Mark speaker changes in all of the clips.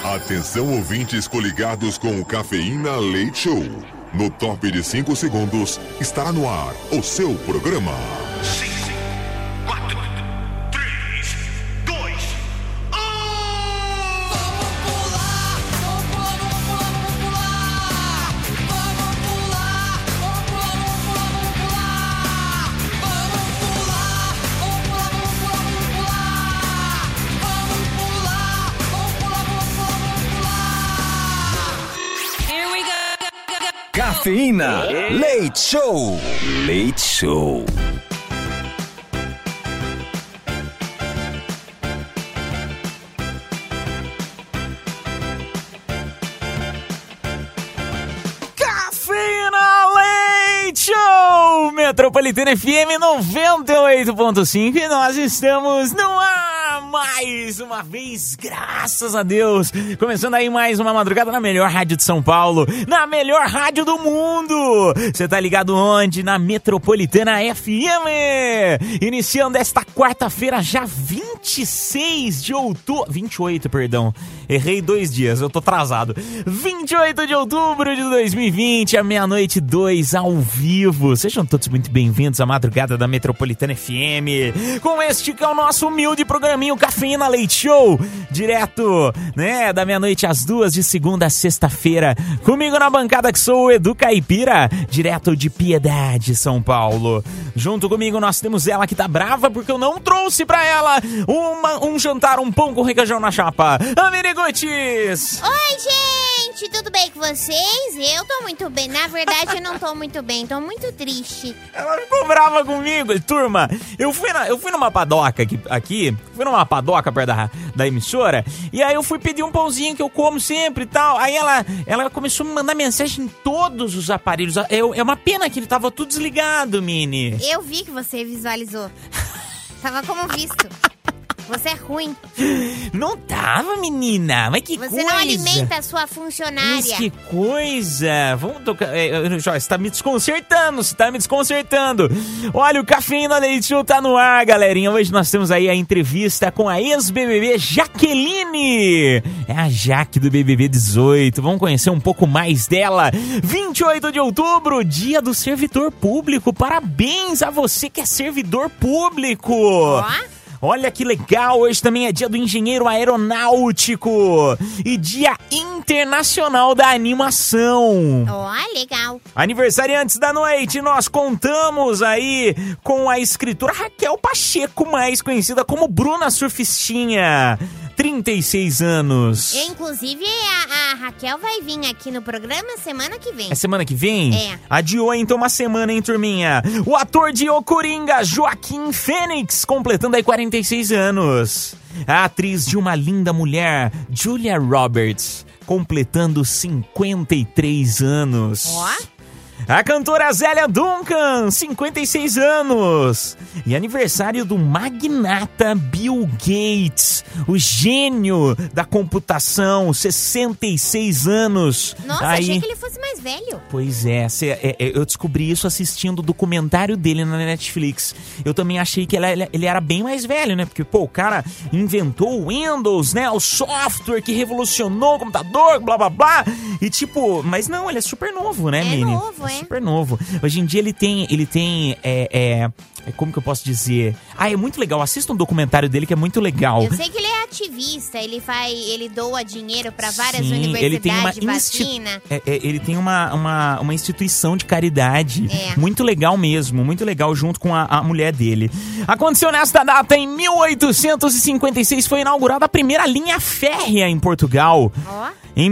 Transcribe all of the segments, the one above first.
Speaker 1: Atenção, ouvintes coligados com o Cafeína Leite Show. No top de 5 segundos, estará no ar o seu programa.
Speaker 2: 5, 4, 3, 2, 1.
Speaker 3: Cafeína Leite Show. Leite Show.
Speaker 4: Cafeína Leite Show. Metropolitana FM 98.5 e nós estamos no ar mais uma vez, graças a Deus. Começando aí mais uma madrugada na melhor rádio de São Paulo, na melhor rádio do mundo. Você tá ligado onde? Na Metropolitana FM. Iniciando esta quarta-feira, já 26 de outubro... 28, perdão. Errei 2 dias, eu tô atrasado. 28 de outubro de 2020, à meia-noite 2, ao vivo. Sejam todos muito bem-vindos à madrugada da Metropolitana FM. Com este que é o nosso humilde programinho Cafeína Leite Show. Direto, né, da meia-noite às 2, de segunda a sexta-feira. Comigo na bancada que sou o Edu Caipira, direto de Piedade, São Paulo. Junto comigo nós temos ela que tá brava porque eu não trouxe pra ela um jantar, um pão com requeijão na chapa. Amirigutis!
Speaker 5: Oi, gente! Tudo bem com vocês? Eu tô muito bem. Na verdade, eu não tô muito bem. Tô muito triste.
Speaker 4: Ela ficou brava comigo. Turma, eu fui numa padoca aqui. Fui numa padoca perto da emissora. E aí eu fui pedir um pãozinho que eu como sempre e tal. Aí ela começou a me mandar mensagem em todos os aparelhos. É uma pena que ele tava tudo desligado, Mini.
Speaker 5: Eu vi que você visualizou. Tava como visto. Você é ruim.
Speaker 4: Não tava, menina. Mas que
Speaker 5: você
Speaker 4: coisa.
Speaker 5: Você não alimenta a sua funcionária.
Speaker 4: Mas que coisa. Vamos tocar. Você tá me desconcertando. Olha, o Cafeína Leite Show tá no ar, galerinha. Hoje nós temos aí a entrevista com a ex-BBB Jaqueline. É a Jaque do BBB 18. Vamos conhecer um pouco mais dela. 28 de outubro, dia do servidor público. Parabéns a você que é servidor público. Olha que legal, hoje também é dia do engenheiro aeronáutico e dia internacional da animação.
Speaker 5: Legal.
Speaker 4: Aniversariantes da noite, nós contamos aí com a escritora Raquel Pacheco, mais conhecida como Bruna Surfistinha. 36 anos.
Speaker 5: Inclusive, a Raquel vai vir aqui no programa semana que vem.
Speaker 4: É semana que vem?
Speaker 5: É.
Speaker 4: Adiou então uma semana, hein, turminha? O ator de O Coringa, Joaquim Fênix, completando aí 46 anos. A atriz de Uma Linda Mulher, Julia Roberts, completando 53 anos. A cantora Zélia Duncan, 56 anos. E aniversário do magnata Bill Gates, o gênio da computação, 66 anos.
Speaker 5: Nossa, achei que ele fosse mais velho.
Speaker 4: Pois é, eu descobri isso assistindo o documentário dele na Netflix. Eu também achei que ele era bem mais velho, né? Porque, o cara inventou o Windows, né? O software que revolucionou o computador, blá, blá, blá. E mas não, ele é super novo, né, Mini?
Speaker 5: É novo, é.
Speaker 4: Super novo. Hoje em dia ele tem como que eu posso dizer? É muito legal. Assista um documentário dele que é muito legal.
Speaker 5: Eu sei que ele é ativista, ele doa dinheiro para várias
Speaker 4: Sim,
Speaker 5: universidades
Speaker 4: ele tem
Speaker 5: de vacina.
Speaker 4: Ele tem uma instituição de caridade. Muito legal mesmo, muito legal, junto com a mulher dele. Aconteceu nesta data, em 1856, foi inaugurada a primeira linha férrea em Portugal. Em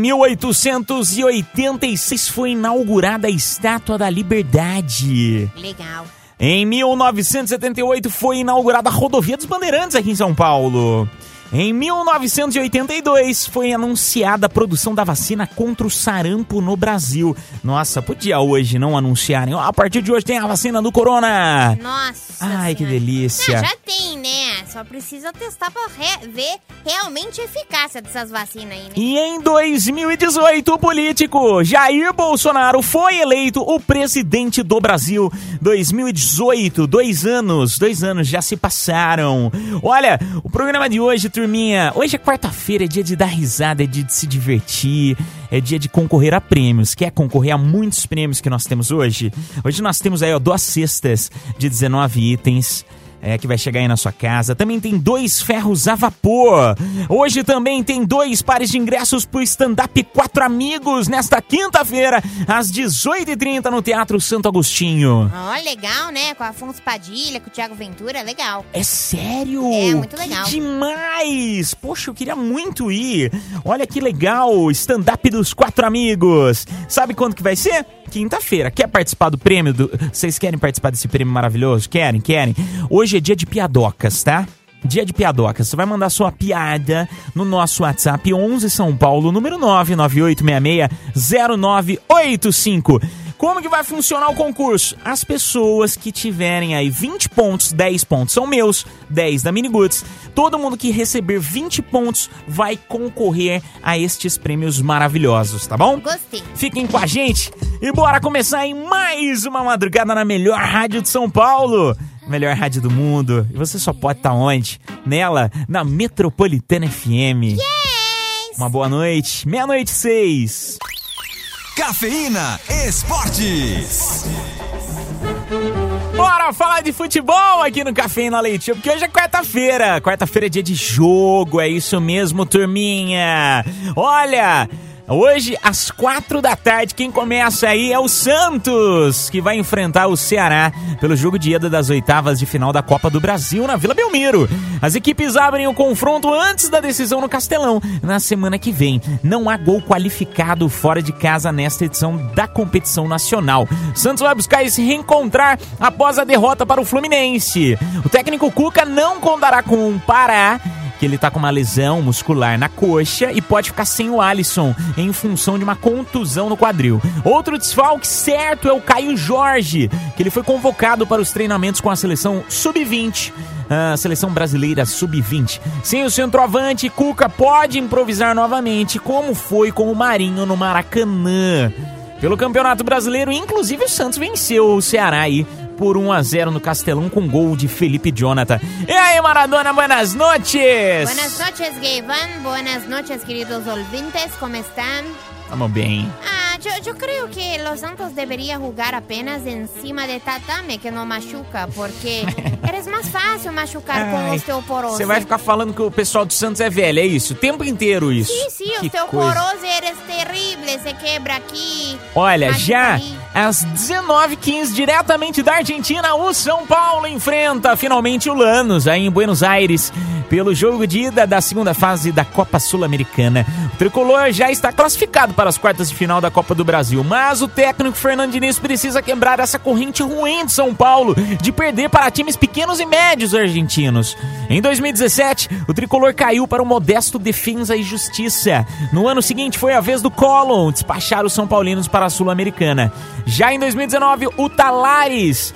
Speaker 4: 1886 foi inaugurada a Estátua da Liberdade.
Speaker 5: Legal.
Speaker 4: Em 1978 foi inaugurada a Rodovia dos Bandeirantes aqui em São Paulo. Em 1982 foi anunciada a produção da vacina contra o sarampo no Brasil. Nossa, podia hoje não anunciarem. A partir de hoje tem a vacina do corona.
Speaker 5: Nossa.
Speaker 4: Ai, que delícia.
Speaker 5: Não, já tem, né? Só precisa testar pra ver realmente a eficácia dessas vacinas aí, né? E
Speaker 4: em 2018, o político Jair Bolsonaro foi eleito o presidente do Brasil. 2018, 2 anos já se passaram. Olha, o programa de hoje, turma, turminha, hoje é quarta-feira, é dia de dar risada, é dia de se divertir, é dia de concorrer a prêmios. Quer concorrer a muitos prêmios que nós temos hoje? Hoje nós temos aí, 2 cestas de 19 itens. Que vai chegar aí na sua casa. Também tem 2 ferros a vapor. Hoje também tem 2 pares de ingressos pro stand-up 4 Amigos, nesta quinta-feira, às 18h30, no Teatro Santo Agostinho.
Speaker 5: Legal, né? Com a Afonso Padilha, com o Thiago Ventura, legal.
Speaker 4: É sério?
Speaker 5: É, muito legal.
Speaker 4: Que demais! Poxa, eu queria muito ir. Olha que legal, stand-up dos 4 Amigos. Sabe quando que vai ser? Quinta-feira. Quer participar do prêmio? Vocês querem participar desse prêmio maravilhoso? Querem? Hoje é dia de piadocas, tá? Dia de piadocas. Você vai mandar sua piada no nosso WhatsApp 11 São Paulo, número 998660985. Como que vai funcionar o concurso? As pessoas que tiverem aí 20 pontos, 10 pontos são meus, 10 da Miniguts. Todo mundo que receber 20 pontos vai concorrer a estes prêmios maravilhosos, tá bom?
Speaker 5: Gostei.
Speaker 4: Fiquem com a gente e bora começar em mais uma madrugada na melhor rádio de São Paulo. Melhor rádio do mundo. E você só pode estar onde? Nela, na Metropolitana FM.
Speaker 5: Yes!
Speaker 4: Uma boa noite. 00:06.
Speaker 3: Cafeína Esportes.
Speaker 4: Bora falar de futebol aqui no Cafeína Leite Show, porque hoje é quarta-feira. Quarta-feira é dia de jogo, é isso mesmo, turminha. Olha, hoje às 4h, quem começa aí é o Santos, que vai enfrentar o Ceará pelo jogo de ida das oitavas de final da Copa do Brasil na Vila Belmiro. As equipes abrem o confronto antes da decisão no Castelão, na semana que vem. Não há gol qualificado fora de casa nesta edição da competição nacional. Santos vai buscar se reencontrar após a derrota para o Fluminense. O técnico Cuca não contará com o Pará, que ele tá com uma lesão muscular na coxa e pode ficar sem o Alisson em função de uma contusão no quadril. Outro desfalque certo é o Caio Jorge, que ele foi convocado para os treinamentos com a seleção sub-20, a seleção brasileira sub-20. Sem o centroavante, Cuca pode improvisar novamente, como foi com o Marinho no Maracanã. Pelo Campeonato Brasileiro, inclusive o Santos venceu o Ceará aí por 1-0 no Castelão com gol de Felipe Jonathan. E aí, Maradona, buenas noches!
Speaker 5: Buenas noches, Gavan. Buenas noches, queridos ouvintes. ¿Cómo están?
Speaker 4: Estamos bem.
Speaker 5: Yo creo que los Santos debería jugar apenas encima de tatame, que no machuca, porque eres más fácil machucar com osteoporose.
Speaker 4: Você vai ficar falando que o pessoal do Santos é velho, é isso? O tempo inteiro isso.
Speaker 5: Sim, osteoporose eres terrível, se quebra aqui.
Speaker 4: Olha, já às 19h15, diretamente da Argentina, o São Paulo enfrenta finalmente o Lanús, aí em Buenos Aires, pelo jogo de ida da segunda fase da Copa Sul-Americana. O tricolor já está classificado para as quartas de final da Copa do Brasil, mas o técnico Fernando Diniz precisa quebrar essa corrente ruim de São Paulo de perder para times pequenos e médios argentinos. Em 2017, o tricolor caiu para o modesto Defensa e Justiça. No ano seguinte, foi a vez do Colón despachar os São Paulinos para a Sul-Americana. Já em 2019, o Talleres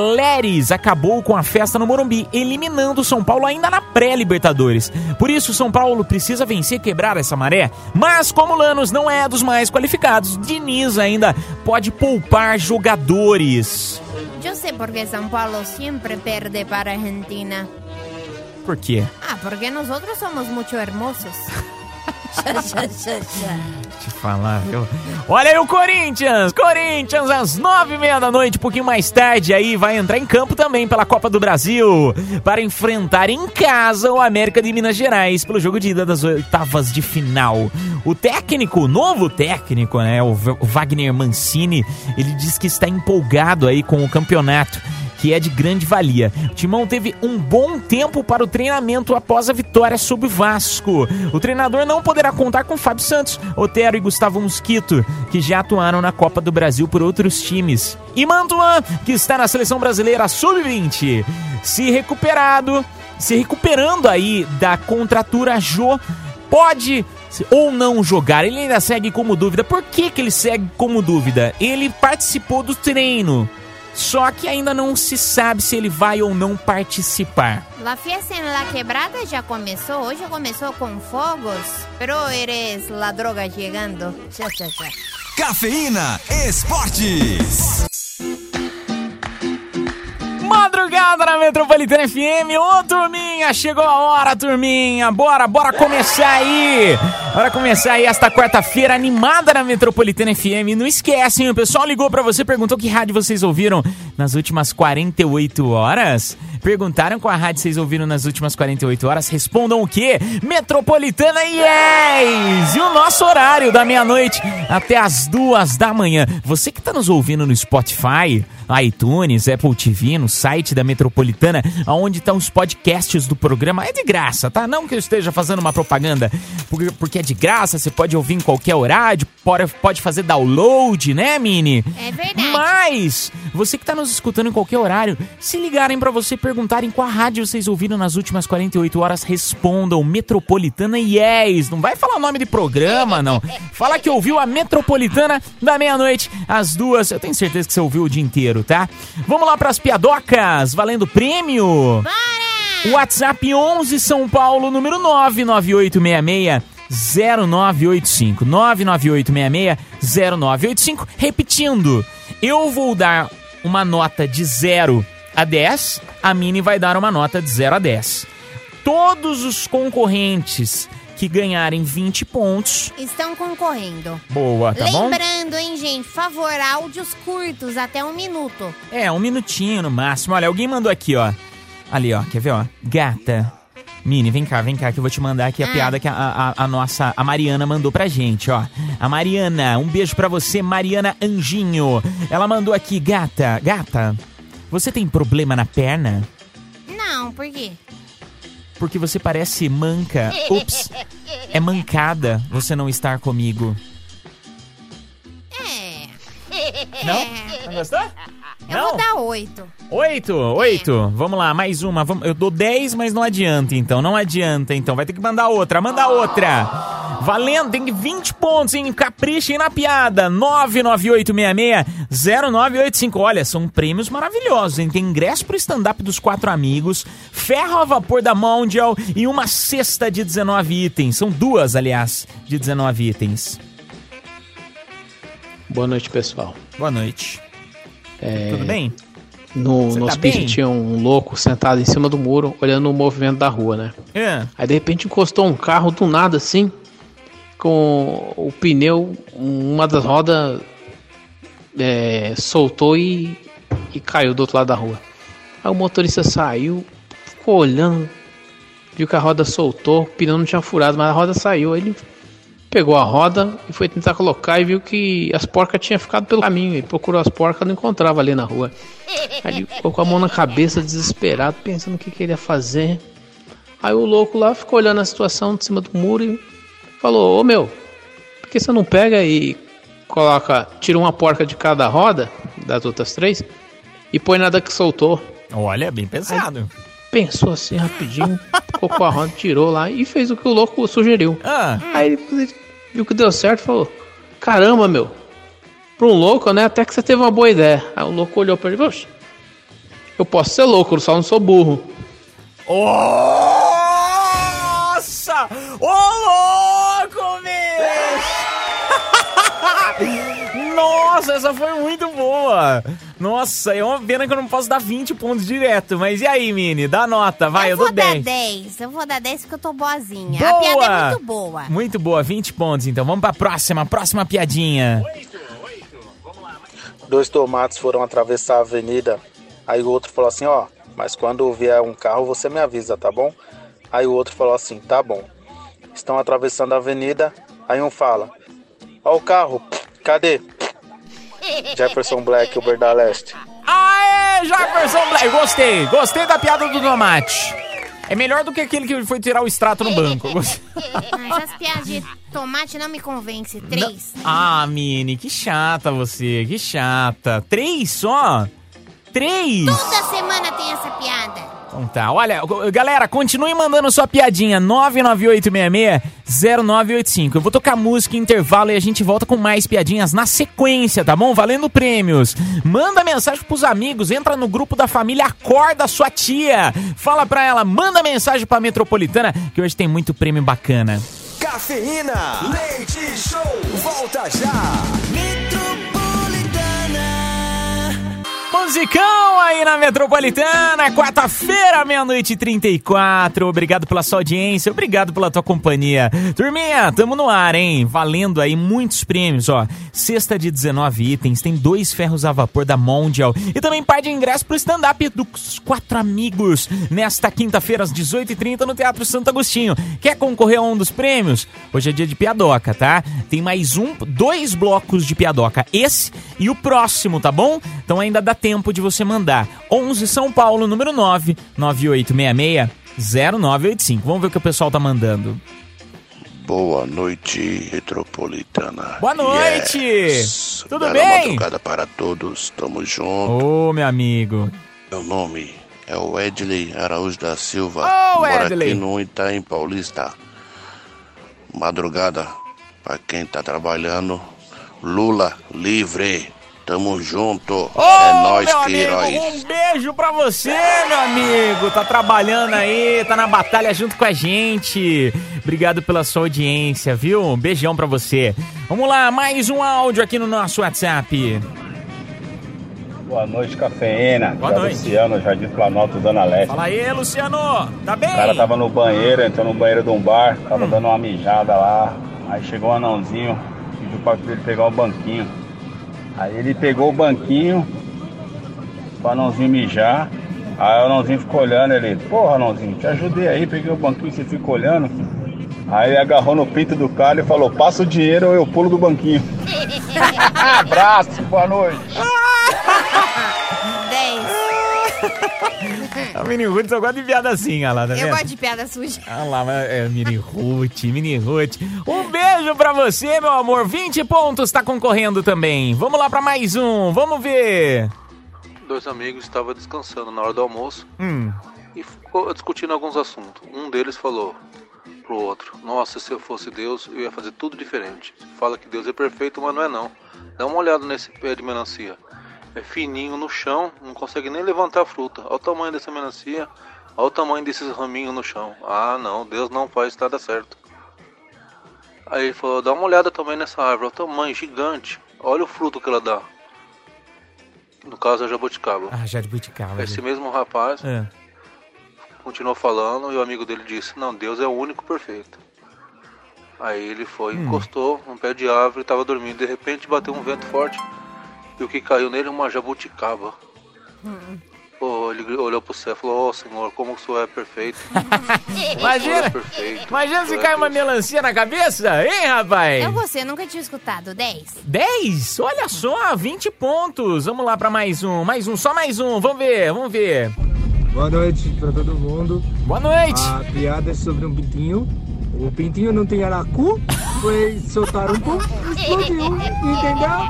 Speaker 4: acabou com a festa no Morumbi, eliminando o São Paulo ainda na pré-Libertadores. Por isso, o São Paulo precisa vencer e quebrar essa maré. Mas como o Lanús não é dos mais qualificados, Diniz ainda pode poupar jogadores.
Speaker 5: Eu sei porque São Paulo sempre perde para a Argentina.
Speaker 4: Por quê?
Speaker 5: Porque nós outros somos muito hermosos.
Speaker 4: Te falar, viu? Olha aí o Corinthians às 9h30, um pouquinho mais tarde aí, vai entrar em campo também pela Copa do Brasil, para enfrentar em casa o América de Minas Gerais, pelo jogo de ida das oitavas de final. O novo técnico, né, o Wagner Mancini, ele diz que está empolgado aí com o campeonato, que é de grande valia. O Timão teve um bom tempo para o treinamento após a vitória sobre o Vasco. O treinador não poderá contar com Fábio Santos, Otero e Gustavo Mosquito, que já atuaram na Copa do Brasil por outros times. E Mantuan, que está na seleção brasileira sub-20. Se recuperando aí da contratura, Jô pode ou não jogar. Ele ainda segue como dúvida. Por que ele segue como dúvida? Ele participou do treino, só que ainda não se sabe se ele vai ou não participar.
Speaker 5: A fiesta em La Quebrada já começou. Hoje começou com fogos, pero eres la droga chegando.
Speaker 3: Cafeína Esportes.
Speaker 4: Madrugada animada na Metropolitana FM. Ô, turminha, chegou a hora, turminha. Bora começar aí. Bora começar aí esta quarta-feira animada na Metropolitana FM. Não esquece, hein? O pessoal ligou pra você, perguntou que rádio vocês ouviram nas últimas 48 horas. Perguntaram qual a rádio vocês ouviram nas últimas 48 horas. Respondam o quê? Metropolitana Yes! E o nosso horário da meia-noite até as 2 da manhã. Você que tá nos ouvindo no Spotify, iTunes, Apple TV, no site da Metropolitana, onde estão os podcasts do programa, é de graça, tá? Não que eu esteja fazendo uma propaganda, porque é de graça, você pode ouvir em qualquer horário, pode fazer download, né, Mini?
Speaker 5: É verdade.
Speaker 4: Mas, você que tá nos escutando em qualquer horário, se ligarem pra você perguntarem qual rádio vocês ouviram nas últimas 48 horas, respondam Metropolitana Yes. Não vai falar nome de programa, não. Fala que ouviu a Metropolitana da meia-noite às 2. Eu tenho certeza que você ouviu o dia inteiro, tá? Vamos lá pras piadocas, valendo prêmio.
Speaker 5: Bora!
Speaker 4: WhatsApp 11 São Paulo, número 99866-0985. 99866-0985. Repetindo, eu vou dar uma nota de 0 a 10, a Mini vai dar uma nota de 0 a 10. Todos os concorrentes que ganharem 20 pontos
Speaker 5: estão concorrendo.
Speaker 4: Boa, tá bom?
Speaker 5: Lembrando, hein, gente, por favor, áudios curtos, até 1 minuto.
Speaker 4: É, 1 minutinho no máximo. Olha, alguém mandou aqui, ó. Ali, ó, quer ver, ó? Gata. Mini, vem cá, que eu vou te mandar aqui a piada que a Mariana mandou pra gente, ó. A Mariana, um beijo pra você, Mariana Anjinho. Ela mandou aqui, gata, você tem problema na perna?
Speaker 5: Não, por quê?
Speaker 4: Porque você parece manca. Ups, é mancada você não estar comigo. Não? Não gostou?
Speaker 5: Eu vou dar 8.
Speaker 4: 8? Vamos lá, mais uma. Eu dou 10, mas não adianta, então. Não adianta, então. Vai ter que mandar outra. Manda outra. Valendo, tem 20 pontos, hein? Caprichem na piada. 99866-0985. Olha, são prêmios maravilhosos, hein? Tem ingresso pro stand-up dos 4 amigos, ferro a vapor da Mondial e uma cesta de 19 itens. São 2, aliás, de 19 itens.
Speaker 6: Boa noite, pessoal.
Speaker 4: Boa noite. Tudo bem?
Speaker 6: No hospício tinha um louco sentado em cima do muro, olhando o movimento da rua, né? Aí de repente encostou um carro do nada assim, com o pneu, uma das rodas soltou e caiu do outro lado da rua. Aí o motorista saiu, ficou olhando, viu que a roda soltou, o pneu não tinha furado, mas a roda saiu. Aí ele pegou a roda e foi tentar colocar e viu que as porcas tinham ficado pelo caminho. Ele procurou as porcas, não encontrava ali na rua. Aí ele colocou a mão na cabeça, desesperado, pensando o que ele ia fazer. Aí o louco lá ficou olhando a situação de cima do muro e falou: ô meu, por que você não pega e tira uma porca de cada roda, das outras 3, e põe nada que soltou?
Speaker 4: Olha, bem pesado.
Speaker 6: Aí pensou assim rapidinho, colocou a roda, tirou lá e fez o que o louco sugeriu. Aí ele viu que deu certo e falou: caramba, meu, pra um louco, né, até que você teve uma boa ideia. Aí o louco olhou pra ele e falou: eu posso ser louco, eu só não sou burro.
Speaker 4: Nossa! Ô louco, bicho! Nossa, essa foi muito boa! Nossa, é uma pena que eu não posso dar 20 pontos direto. Mas e aí, Mini? Dá nota, vai, eu dou 10.
Speaker 5: Eu vou dar 10 porque eu tô boazinha.
Speaker 4: Boa!
Speaker 5: A piada é muito boa.
Speaker 4: Muito boa, 20 pontos. Então vamos pra próxima piadinha.
Speaker 7: 8, vamos lá. 2 tomates foram atravessar a avenida. Aí o outro falou assim: ó, mas quando vier um carro você me avisa, tá bom? Aí o outro falou assim: tá bom. Estão atravessando a avenida. Aí um fala: ó o carro, cadê? Jefferson Black, Uber da Leste.
Speaker 4: Aê, Jefferson Black. Gostei da piada do tomate. É melhor do que aquele que foi tirar o extrato no banco.
Speaker 5: Essas piadas de tomate não me convencem. 3.
Speaker 4: Ah, Mini, que chata você, que chata. 3 só? 3?
Speaker 5: Toda semana tem essa piada.
Speaker 4: Então tá, olha, galera, continue mandando sua piadinha, 99866-0985. Eu vou tocar música em intervalo e a gente volta com mais piadinhas na sequência, tá bom? Valendo prêmios. Manda mensagem pros amigos, entra no grupo da família Acorda Sua Tia. Fala pra ela, manda mensagem pra Metropolitana, que hoje tem muito prêmio bacana.
Speaker 3: Cafeína, leite show, volta já. Metropolitana.
Speaker 4: Musicão aí na Metropolitana, quarta-feira, 00:34. Obrigado pela sua audiência, obrigado pela tua companhia. Turminha, tamo no ar, hein? Valendo aí muitos prêmios, ó. Cesta de 19 itens, tem 2 ferros a vapor da Mondial e também par de ingresso pro stand-up dos 4 amigos nesta quinta-feira às 18h30 no Teatro Santo Agostinho. Quer concorrer a um dos prêmios? Hoje é dia de piadoca, tá? Tem mais 2 blocos de piadoca, esse e o próximo, tá bom? Então ainda dá tempo de você mandar. 11 São Paulo, número 99866-0985. Vamos ver o que o pessoal tá mandando.
Speaker 8: Boa noite, Metropolitana.
Speaker 4: Boa noite!
Speaker 8: Yes.
Speaker 4: Tudo
Speaker 8: Bela
Speaker 4: bem?
Speaker 8: madrugada para todos, tamo junto.
Speaker 4: Ô, meu amigo.
Speaker 8: Meu nome é o Edley Araújo da Silva.
Speaker 4: Ô,
Speaker 8: Moro
Speaker 4: Edley.
Speaker 8: aqui no Itaim Paulista. Madrugada, pra quem tá trabalhando, Lula livre. Tamo junto, é nóis,
Speaker 4: meu
Speaker 8: Queiroz.
Speaker 4: amigo, um beijo pra você, meu amigo. Tá trabalhando aí, tá na batalha junto com a gente. Obrigado pela sua audiência, viu? Um beijão pra você. Vamos lá, mais um áudio aqui no nosso WhatsApp.
Speaker 9: Boa noite, cafeína.
Speaker 4: Boa noite.
Speaker 9: Luciano, Jardim Planalto, Dona Leste.
Speaker 4: Fala aí, Luciano. Tá bem?
Speaker 9: O cara tava no banheiro, entrou no banheiro de um bar, tava dando uma mijada lá. Aí chegou um anãozinho, pediu pra ele pegar o banquinho. Aí ele pegou o banquinho pro anãozinho mijar. Aí o anãozinho ficou olhando, ele, porra, anãozinho, te ajudei aí, peguei o banquinho, você fica olhando. Aí ele agarrou no pinto do cara e falou, passa o dinheiro ou eu pulo do banquinho. Abraço, boa noite.
Speaker 5: 10.
Speaker 4: A Mini Ruth só gosta de piada assim, olha lá, tá vendo?
Speaker 5: Eu gosto de piada suja.
Speaker 4: Olha lá, Mini Ruth. Um beijo pra você, meu amor. 20 pontos tá concorrendo também. Vamos lá pra mais um, vamos ver.
Speaker 10: 2 amigos estavam descansando na hora do almoço e ficou discutindo alguns assuntos. Um deles falou pro outro, nossa, se eu fosse Deus, eu ia fazer tudo diferente. Fala que Deus é perfeito, mas não é não. Dá uma olhada nesse pé de melancia. É fininho no chão, não consegue nem levantar a fruta. Olha o tamanho dessa melancia, olha o tamanho desses raminhos no chão. Ah não, Deus não faz nada certo. Aí ele falou, dá uma olhada também nessa árvore, olha o tamanho gigante. Olha o fruto que ela dá. No caso é a jabuticaba.
Speaker 4: Ah, jabuticaba.
Speaker 10: Esse mesmo rapaz continuou falando e o amigo dele disse, não, Deus é o único perfeito. Aí ele foi, encostou num pé de árvore, estava dormindo, de repente bateu um vento forte. E o que caiu nele é uma jabuticaba. Pô, ele olhou pro céu e falou, Senhor, como o Senhor é perfeito.
Speaker 4: Imagina se cai uma melancia na cabeça, hein, rapaz?
Speaker 5: Você nunca tinha escutado. 10.
Speaker 4: 10? Olha só, 20 pontos. Vamos lá pra mais um, só mais um. Vamos ver.
Speaker 11: Boa noite pra todo mundo.
Speaker 4: Boa noite.
Speaker 11: A piada é sobre um pintinho. O pintinho não tinha cu, foi soltar um pouco, explodiu, entendeu?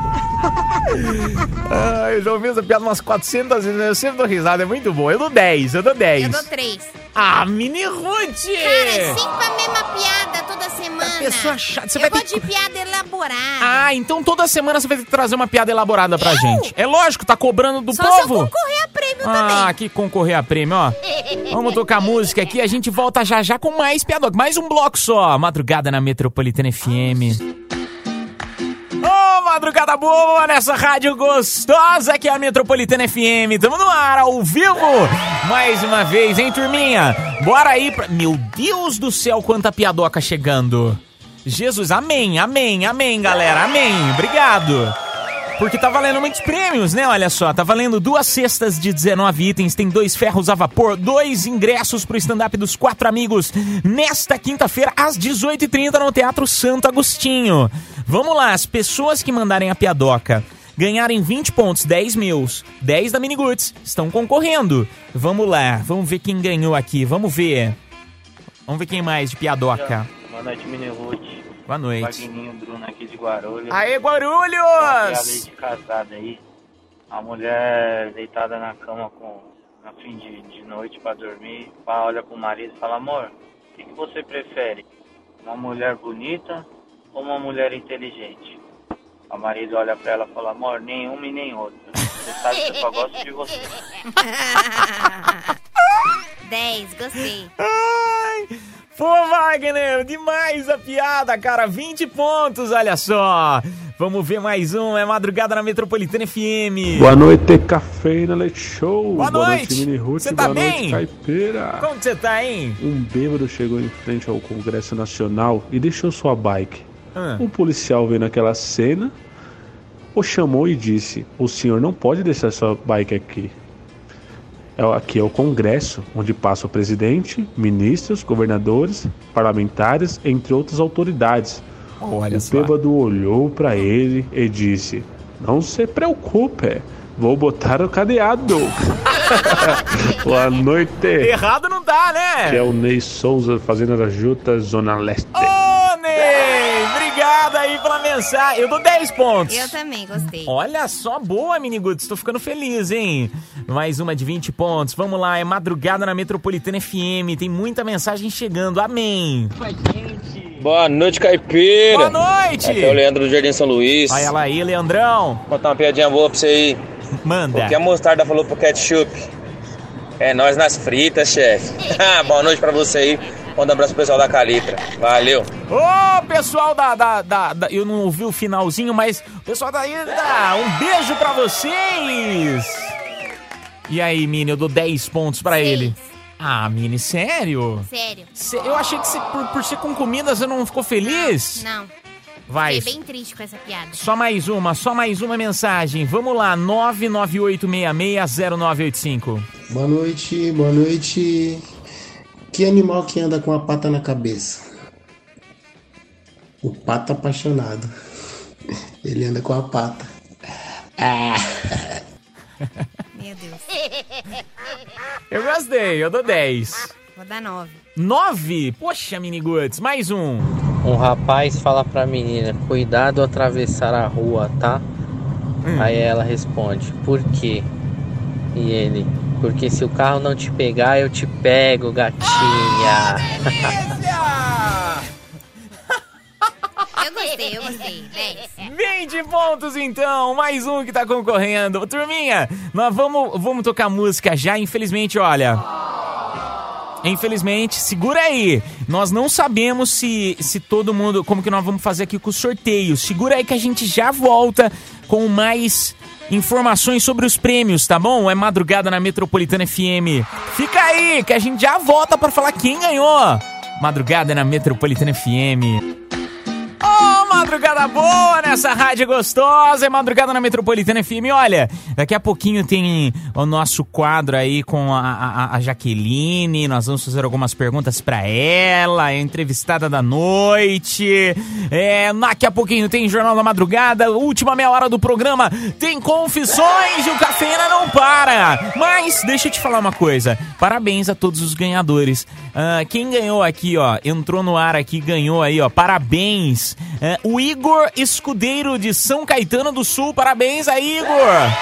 Speaker 4: Eu já ouvi essa piada umas 400 vezes, eu sempre dou risada, é muito bom. Eu dou 10.
Speaker 5: Eu dou 3.
Speaker 4: Ah, Mini Ruth!
Speaker 5: Cara, é sempre a mesma piada toda semana.
Speaker 4: Pessoa chata. Você
Speaker 5: eu
Speaker 4: vai
Speaker 5: gosto de piada elaborada.
Speaker 4: Ah, então toda semana você vai ter que trazer uma piada elaborada pra gente. É lógico, tá cobrando do
Speaker 5: Só
Speaker 4: povo.
Speaker 5: Só se eu concorrer a prêmio também.
Speaker 4: Ah, que concorrer a prêmio, ó. Vamos tocar música aqui, a gente volta já com mais piadoca. Mais um bloco só. Madrugada na Metropolitana FM. Madrugada boa nessa rádio gostosa que é a Metropolitana FM. Tamo no ar, ao vivo, mais uma vez, hein, turminha? Bora aí pra... Meu Deus do céu, quanta piadoca chegando. Jesus, amém, galera, amém. Obrigado. Porque tá valendo muitos prêmios, né? Olha só, tá valendo 2 cestas de 19 itens, tem 2 ferros a vapor, 2 ingressos pro stand-up dos 4 amigos, nesta quinta-feira, às 18h30, no Teatro Santo Agostinho. Vamos lá, as pessoas que mandarem a piadoca ganharem 20 pontos, 10 meus, 10 da Miniguts, estão concorrendo. Vamos lá, vamos ver quem ganhou aqui, vamos ver quem mais de piadoca.
Speaker 12: Boa noite, Miniguts.
Speaker 4: Boa noite.
Speaker 12: Vagninho, Bruno aqui de Guarulhos.
Speaker 4: Aê, Guarulhos!
Speaker 12: Uma piada de casada aí. A mulher deitada na cama na fim de noite pra dormir, olha pro marido e fala, amor, o que você prefere? Uma mulher bonita ou uma mulher inteligente? O marido olha pra ela e fala, amor, nenhuma e nem outra. Você sabe que eu só gosto de você.
Speaker 5: 10, gostei.
Speaker 4: Ai, Pô, Wagner, demais a piada, cara. 20 pontos, olha só. Vamos ver mais um. É Madrugada na Metropolitana FM.
Speaker 13: Boa noite, Cafeína Leite Show.
Speaker 4: Boa noite.
Speaker 13: Mini Ruth.
Speaker 4: Você tá
Speaker 13: boa
Speaker 4: bem?
Speaker 13: Noite, Caipira.
Speaker 4: Como que você tá, hein?
Speaker 13: Um bêbado chegou em frente ao Congresso Nacional e deixou sua bike. Um policial veio naquela cena, o chamou e disse: o senhor não pode deixar sua bike aqui. Aqui é o Congresso, onde passa o presidente, ministros, governadores, parlamentares, entre outras autoridades.
Speaker 4: Olha
Speaker 13: o bêbado olhou para ele e disse: não se preocupe, vou botar o cadeado. Boa noite.
Speaker 4: Errado não dá, né?
Speaker 13: Que é o Ney Souza, Fazenda da Juta, Zona Leste.
Speaker 4: Ô, Ney! Obrigado aí pela mensagem. Eu dou 10 pontos.
Speaker 5: Eu também gostei.
Speaker 4: Olha só, boa, Miniguts. Tô ficando feliz, hein? Mais uma de 20 pontos. Vamos lá, é Madrugada na Metropolitana FM. Tem muita mensagem chegando. Amém.
Speaker 14: Boa noite, Caipira.
Speaker 4: Boa noite.
Speaker 14: Aqui é o Leandro do Jardim São Luís.
Speaker 4: Olha lá aí, Leandrão.
Speaker 14: Vou contar uma piadinha boa pra você aí.
Speaker 4: Manda.
Speaker 14: O que a mostarda falou pro ketchup? É nós nas fritas, chefe. Boa noite pra você aí. Manda um abraço pro pessoal da Calitra. Valeu.
Speaker 4: Ô, pessoal da... Eu não ouvi o finalzinho, mas o pessoal da Ida, um beijo pra vocês. E aí, Mini, eu dou 10 pontos pra ele. Ah, Mini, sério?
Speaker 5: Sério.
Speaker 4: Eu achei que você, por ser com comida você não ficou feliz?
Speaker 5: Não.
Speaker 4: Vai.
Speaker 5: Fiquei bem triste com essa piada.
Speaker 4: Só mais uma mensagem. Vamos lá, 998660985.
Speaker 15: Boa noite, boa noite. Que animal que anda com a pata na cabeça? O pato apaixonado. Ele anda com a pata.
Speaker 5: Meu Deus.
Speaker 4: Eu gostei, eu dou 10.
Speaker 5: Vou dar 9.
Speaker 4: 9? Poxa, Miniguts, mais um.
Speaker 6: Um rapaz fala pra menina: cuidado ao atravessar a rua, tá? Aí ela responde: por quê? E ele: porque se o carro não te pegar, eu te pego, gatinha.
Speaker 5: Eu gostei. 10.
Speaker 4: 20 pontos então, mais um que tá concorrendo. Turminha, nós vamos tocar música já, infelizmente, olha. Infelizmente, segura aí. Nós não sabemos se todo mundo... Como que nós vamos fazer aqui com o sorteio. Segura aí que a gente já volta com mais informações sobre os prêmios, tá bom? É Madrugada na Metropolitana FM. Fica aí que a gente já volta pra falar quem ganhou. Madrugada na Metropolitana FM. Madrugada boa nessa rádio gostosa, é Madrugada na Metropolitana FM. Olha, daqui a pouquinho tem o nosso quadro aí com a Jaqueline. Nós vamos fazer algumas perguntas pra ela, a entrevistada da noite. Daqui a pouquinho tem Jornal da Madrugada, última meia hora do programa. Tem confissões e o Cafeína não para. Mas deixa eu te falar uma coisa, parabéns a todos os ganhadores. Quem ganhou aqui, ó, entrou no ar aqui, ganhou aí, ó, parabéns. O Igor Escudeiro de São Caetano do Sul, parabéns aí, Igor.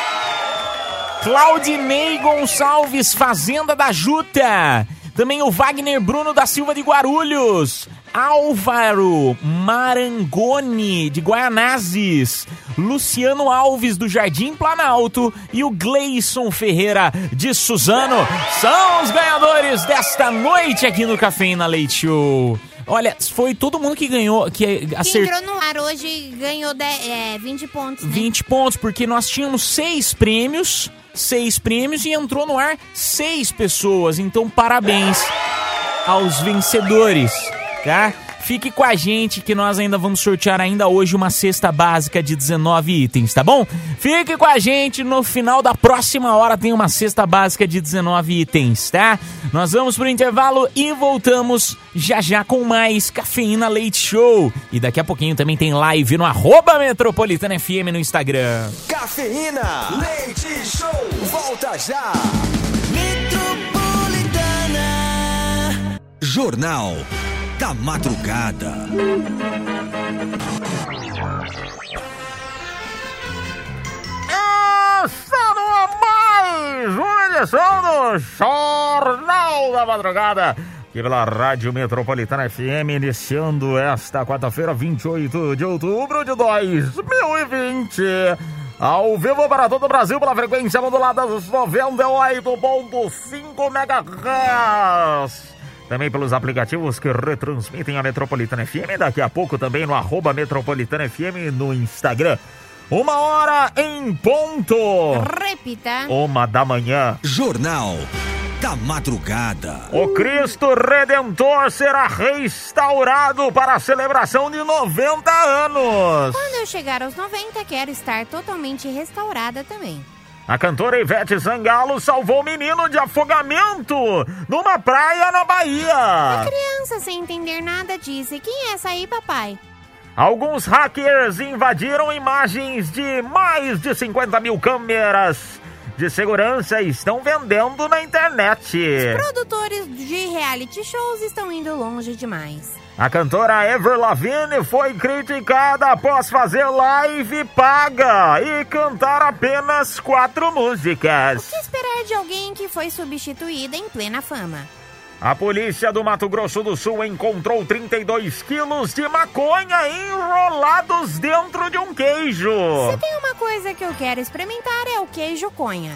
Speaker 4: Claudinei Gonçalves, Fazenda da Juta. Também o Wagner Bruno da Silva de Guarulhos. Álvaro Marangoni de Guaianazes. Luciano Alves do Jardim Planalto. E o Gleison Ferreira de Suzano são os ganhadores desta noite aqui no Cafeína Leite Show. Olha, foi todo mundo que ganhou, que acertou.
Speaker 5: Quem entrou no ar hoje ganhou 20 pontos, né?
Speaker 4: 20 pontos, porque nós tínhamos 6 prêmios e entrou no ar 6 pessoas. Então, parabéns aos vencedores, tá? Fique com a gente que nós ainda vamos sortear ainda hoje uma cesta básica de 19 itens, tá bom? Fique com a gente, no final da próxima hora tem uma cesta básica de 19 itens, tá? Nós vamos pro intervalo e voltamos já com mais Cafeína Leite Show. E daqui a pouquinho também tem live no @Metropolitana FM no Instagram.
Speaker 3: Cafeína Leite Show, volta já! Metropolitana Jornal da Madrugada.
Speaker 4: Está no ar mais uma edição do Jornal da Madrugada, aqui pela Rádio Metropolitana FM, iniciando esta quarta-feira, 28 de outubro de 2020. Ao vivo para todo o Brasil, pela frequência modulada dos 98.5 MHz. também pelos aplicativos que retransmitem a Metropolitana FM, daqui a pouco também no @Metropolitana FM no Instagram. 1h em ponto.
Speaker 5: Repita.
Speaker 3: 1h. Jornal da Madrugada.
Speaker 4: O Cristo Redentor será restaurado para a celebração de 90 anos.
Speaker 5: Quando eu chegar aos 90, quero estar totalmente restaurada também.
Speaker 4: A cantora Ivete Sangalo salvou o menino de afogamento numa praia na Bahia.
Speaker 5: A criança, sem entender nada, disse: quem é essa aí, papai?
Speaker 4: Alguns hackers invadiram imagens de mais de 50 mil câmeras de segurança e estão vendendo na internet.
Speaker 5: Os produtores de reality shows estão indo longe demais.
Speaker 4: A cantora Avril Lavigne foi criticada após fazer live paga e cantar apenas 4 músicas.
Speaker 5: O que esperar de alguém que foi substituída em plena fama?
Speaker 4: A polícia do Mato Grosso do Sul encontrou 32 quilos de maconha enrolados dentro de um queijo.
Speaker 5: Se tem uma coisa que eu quero experimentar é o queijo conha.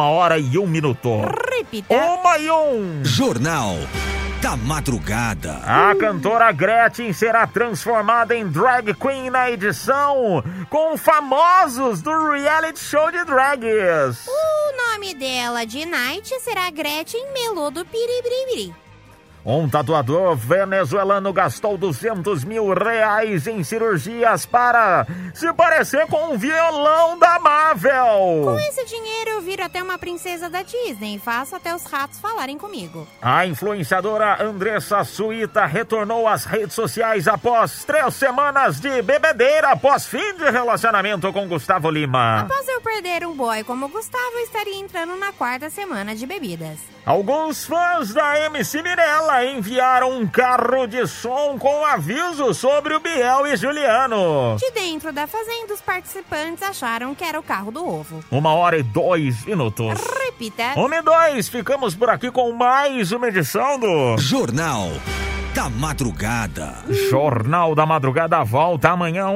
Speaker 4: 1h01.
Speaker 5: Repita.
Speaker 3: 1h01. Jornal da Madrugada.
Speaker 4: A cantora Gretchen será transformada em drag queen na edição com famosos do reality show de drags.
Speaker 5: O nome dela de Night será Gretchen Melô do Piribiribiri.
Speaker 4: Um tatuador venezuelano gastou R$200 mil em cirurgias para se parecer com um violão da Marvel.
Speaker 5: Com esse dinheiro eu viro até uma princesa da Disney e faço até os ratos falarem comigo.
Speaker 4: A influenciadora Andressa Suíta retornou às redes sociais após 3 semanas de bebedeira após fim de relacionamento com Gustavo Lima.
Speaker 5: Após eu perder um boy como Gustavo, eu estaria entrando na 4ª semana de bebidas.
Speaker 4: Alguns fãs da MC Mirella enviaram um carro de som com aviso sobre o Biel e Juliano.
Speaker 5: De dentro da fazenda, os participantes acharam que era o carro do ovo.
Speaker 4: 1h02.
Speaker 5: Repita.
Speaker 4: 1h02, ficamos por aqui com mais uma edição do
Speaker 3: Jornal da Madrugada.
Speaker 4: Jornal da Madrugada volta amanhã,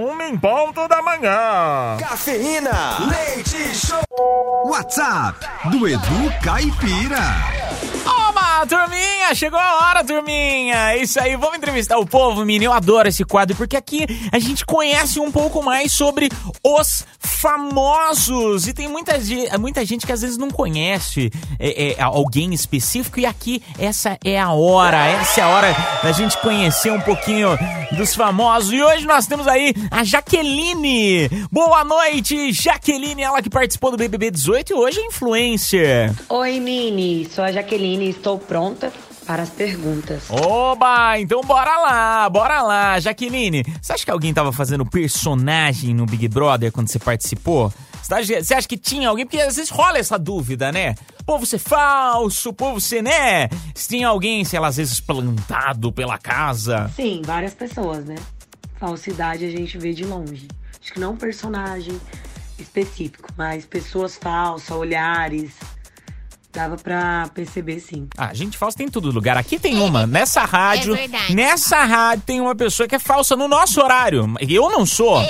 Speaker 4: 1h em ponto.
Speaker 3: Cafeína, leite show. WhatsApp do Edu Caipira.
Speaker 4: Oba, turminha, chegou a hora, turminha. É isso aí, vamos entrevistar o povo, menino. Eu adoro esse quadro, porque aqui a gente conhece um pouco mais sobre os famosos. E tem muita gente que às vezes não conhece alguém específico. E aqui, essa é a hora da gente conhecer um pouquinho dos famosos. E hoje nós temos aí a Jaqueline. Boa noite, Jaqueline, ela que participou do BBB 18 e hoje é influencer.
Speaker 16: Oi, Mini, sou a Jaqueline e estou pronta para as perguntas.
Speaker 4: Oba, então bora lá. Jaqueline, você acha que alguém tava fazendo personagem no Big Brother quando você participou? Você acha que tinha alguém? Porque às vezes rola essa dúvida, né? Povo ser falso, povo ser, né? Se tinha alguém, sei lá, às vezes plantado pela casa.
Speaker 16: Sim, várias pessoas, né? Falsidade a gente vê de longe. Acho que não um personagem específico, mas pessoas falsas, olhares... Dava pra perceber, sim.
Speaker 4: Ah, gente falsa tem em todo lugar. Aqui tem uma, nessa rádio. Nessa rádio tem uma pessoa que é falsa no nosso horário. Eu não sou.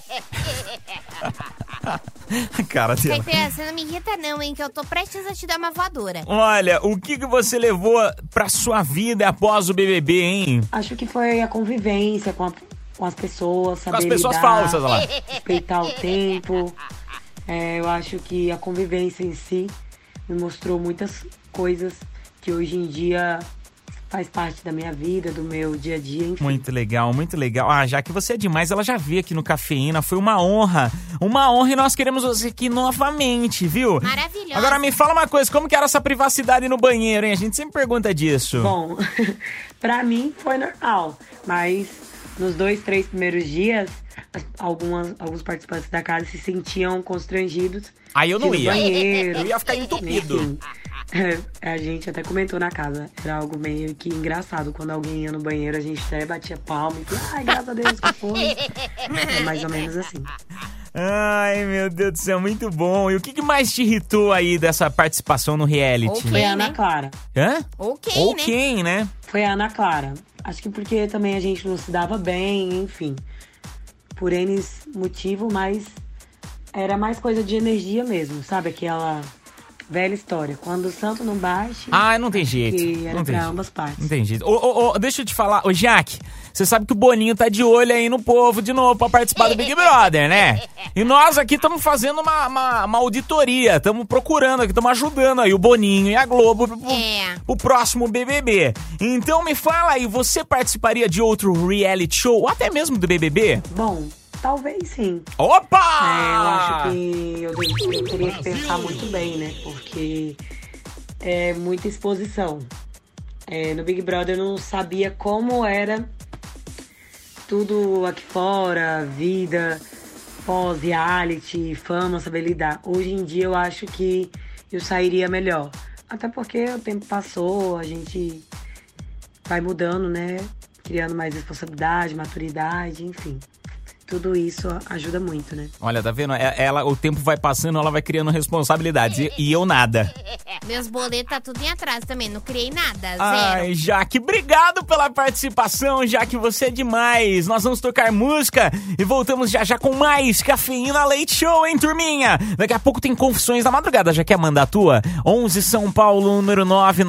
Speaker 4: Cara dela.
Speaker 5: Você não me irrita não, hein? Que eu tô prestes a te dar uma voadora.
Speaker 4: Olha, o que você levou pra sua vida após o BBB, hein?
Speaker 16: Acho que foi a convivência com as pessoas, saber
Speaker 4: com as pessoas
Speaker 16: lidar,
Speaker 4: falsas lá.
Speaker 16: Respeitar o tempo. Eu acho que a convivência em si me mostrou muitas coisas que hoje em dia faz parte da minha vida, do meu dia a dia, enfim.
Speaker 4: Muito legal, muito legal. Ah, já que você é demais, ela já veio aqui no Cafeína, foi uma honra e nós queremos você aqui novamente, viu?
Speaker 5: Maravilhoso.
Speaker 4: Agora me fala uma coisa, como que era essa privacidade no banheiro, hein? A gente sempre pergunta disso.
Speaker 16: Bom, pra mim foi normal, mas nos 2, 3 primeiros dias, alguns participantes da casa se sentiam constrangidos.
Speaker 4: Aí eu não ia.
Speaker 16: Banheiro,
Speaker 4: eu ia ficar entupido.
Speaker 16: Enfim, a gente até comentou na casa. Era algo meio que engraçado. Quando alguém ia no banheiro, a gente até batia palma e ai, graças a Deus que foi. É mais ou menos assim.
Speaker 4: Ai, meu Deus do céu, muito bom. E o que mais te irritou aí dessa participação no reality?
Speaker 16: Foi a Ana Clara.
Speaker 4: Hã?
Speaker 5: Ou
Speaker 16: quem, né? Foi a Ana Clara. Acho que porque também a gente não se dava bem, enfim. Por N motivo, mas era mais coisa de energia mesmo, sabe? Aquela velha história. Quando o santo não bate...
Speaker 4: não tem jeito.
Speaker 16: Que era
Speaker 4: não tem
Speaker 16: pra
Speaker 4: jeito.
Speaker 16: ambas partes.
Speaker 4: Não tem jeito. Deixa eu te falar. Ô, Jaque, você sabe que o Boninho tá de olho aí no povo de novo pra participar do Big Brother, né? E nós aqui estamos fazendo uma auditoria. Estamos procurando aqui, estamos ajudando aí o Boninho e a Globo pro próximo BBB. Então me fala aí, você participaria de outro reality show? Ou até mesmo do BBB?
Speaker 16: Bom... Talvez sim.
Speaker 4: Opa!
Speaker 16: Eu acho que eu teria que pensar muito bem, né? Porque é muita exposição. No Big Brother eu não sabia como era tudo aqui fora, vida, pós-reality, fama, saber lidar. Hoje em dia eu acho que eu sairia melhor. Até porque o tempo passou, a gente vai mudando, né? Criando mais responsabilidade, maturidade, enfim. Tudo isso ajuda muito, né?
Speaker 4: Olha, tá vendo? O tempo vai passando, ela vai criando responsabilidades. E eu nada.
Speaker 5: Meus boletos tá tudo em atraso também. Não criei nada, zero.
Speaker 4: Ai, Jaque, obrigado pela participação, Jaque, você é demais. Nós vamos tocar música e voltamos já com mais Cafeína Leite Show, hein, turminha? Daqui a pouco tem Confissões da Madrugada. Já quer mandar a tua? 11 São Paulo, número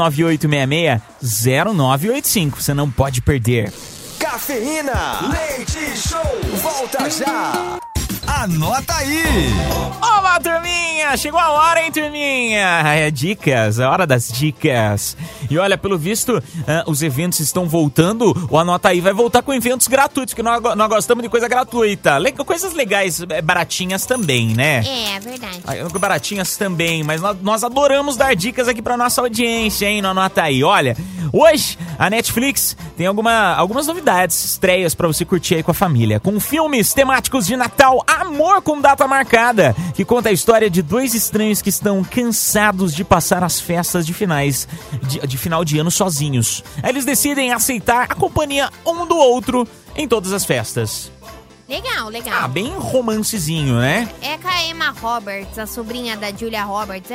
Speaker 4: 99866-0985. Você não pode perder.
Speaker 3: Cafeína Leite Show, volta já. Anota aí.
Speaker 4: Olá, turminha, chegou a hora, hein, turminha? Dicas, a hora das dicas. E olha, pelo visto, os eventos estão voltando. O Anota Aí vai voltar com eventos gratuitos, que nós gostamos de coisa gratuita. Coisas legais, baratinhas também, né?
Speaker 5: É verdade.
Speaker 4: Baratinhas também, mas nós adoramos dar dicas aqui pra nossa audiência, hein, no Anota Aí. Olha, hoje a Netflix tem algumas novidades, estreias pra você curtir aí com a família. Com filmes temáticos de Natal, Amor com Data Marcada, que conta a história de dois estranhos que estão cansados de passar as festas de final de ano sozinhos. Aí eles decidem aceitar a companhia um do outro em todas as festas.
Speaker 5: Legal, legal.
Speaker 4: Bem romancezinho, né?
Speaker 5: É com a Emma Roberts, a sobrinha da Julia Roberts.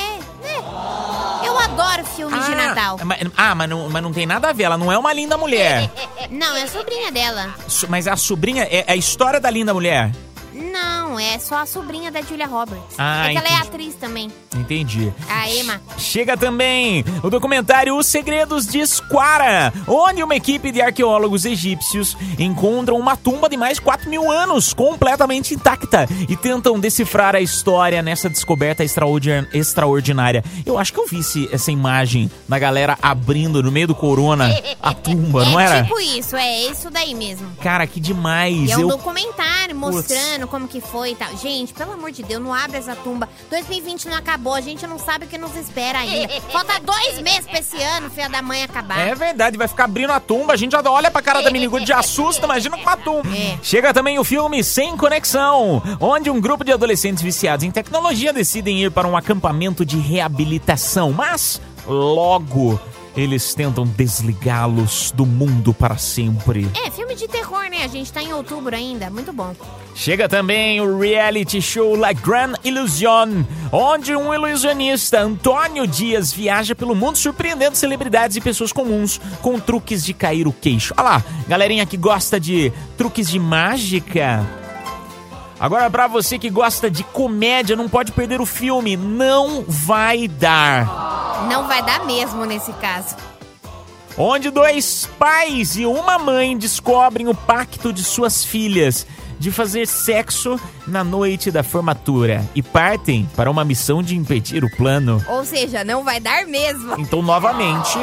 Speaker 5: Eu adoro filmes de Natal.
Speaker 4: Mas não tem nada a ver, ela não é uma linda mulher.
Speaker 5: Não, é a sobrinha dela.
Speaker 4: Mas a sobrinha é a história da linda mulher?
Speaker 5: Não, é só a sobrinha da Julia Roberts. Que ela é atriz também.
Speaker 4: Entendi.
Speaker 5: A Emma.
Speaker 4: Chega também o documentário Os Segredos de Squara, onde uma equipe de arqueólogos egípcios encontram uma tumba de mais de 4.000 anos, completamente intacta, e tentam decifrar a história nessa descoberta extraordinária. Eu acho que eu vi essa imagem da galera abrindo no meio do corona a tumba, não era?
Speaker 5: Tipo isso, é isso daí mesmo.
Speaker 4: Cara, que demais.
Speaker 5: E é um documentário mostrando como que foi e tal. Gente, pelo amor de Deus, não abre essa tumba. 2020 não acabou, a gente não sabe o que nos espera ainda. Falta 2 meses pra esse ano, filha da mãe, acabar.
Speaker 4: É verdade, vai ficar abrindo a tumba, a gente já olha pra cara da Minigude, já assusta, imagina com a tumba. Chega também o filme Sem Conexão, onde um grupo de adolescentes viciados em tecnologia decidem ir para um acampamento de reabilitação, mas logo eles tentam desligá-los do mundo para sempre.
Speaker 5: Filme de terror, né? A gente tá em outubro ainda, muito bom.
Speaker 4: Chega também o reality show La Grande Illusion, onde um ilusionista, Antônio Dias, viaja pelo mundo surpreendendo celebridades e pessoas comuns com truques de cair o queixo. Olha lá, galerinha que gosta de truques de mágica. Agora, pra você que gosta de comédia, não pode perder o filme Não Vai Dar.
Speaker 5: Não vai dar mesmo nesse caso.
Speaker 4: Onde 2 pais e uma mãe descobrem o pacto de suas filhas de fazer sexo na noite da formatura e partem para uma missão de impedir o plano.
Speaker 5: Ou seja, não vai dar mesmo.
Speaker 4: Então, novamente,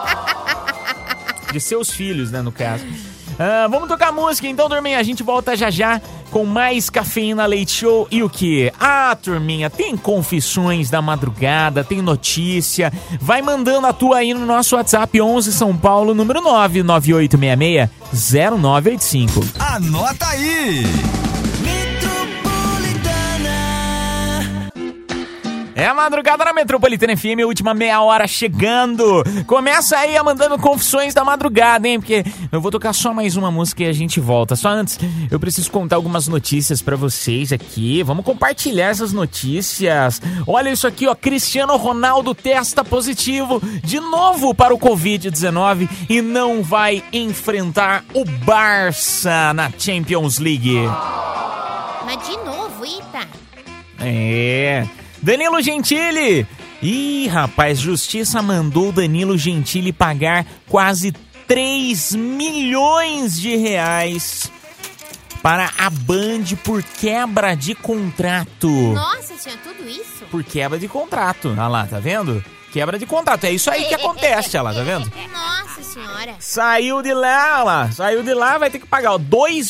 Speaker 4: de seus filhos, né, no caso. Vamos tocar música, então, turminha. A gente volta já com mais Cafeína Leite Show. E o que? Turminha, tem Confissões da Madrugada, tem notícia. Vai mandando a tua aí no nosso WhatsApp 11 São Paulo, número 99866-0985.
Speaker 3: Anota aí!
Speaker 4: É a Madrugada na Metropolitana FM, a última meia hora chegando. Começa aí mandando Confissões da Madrugada, hein? Porque eu vou tocar só mais uma música e a gente volta. Só antes, eu preciso contar algumas notícias pra vocês aqui. Vamos compartilhar essas notícias. Olha isso aqui, ó. Cristiano Ronaldo testa positivo de novo para o Covid-19 e não vai enfrentar o Barça na Champions League.
Speaker 5: Mas de novo, eita.
Speaker 4: Danilo Gentili Ih, rapaz, justiça mandou Danilo Gentili pagar quase 3 milhões de reais para a Band por quebra de contrato.
Speaker 5: Nossa, tinha tudo isso?
Speaker 4: Por quebra de contrato. Olha lá, tá vendo? Quebra de contrato. É isso aí que acontece, olha lá, tá vendo?
Speaker 5: Nossa senhora.
Speaker 4: Saiu de lá, vai ter que pagar, ó,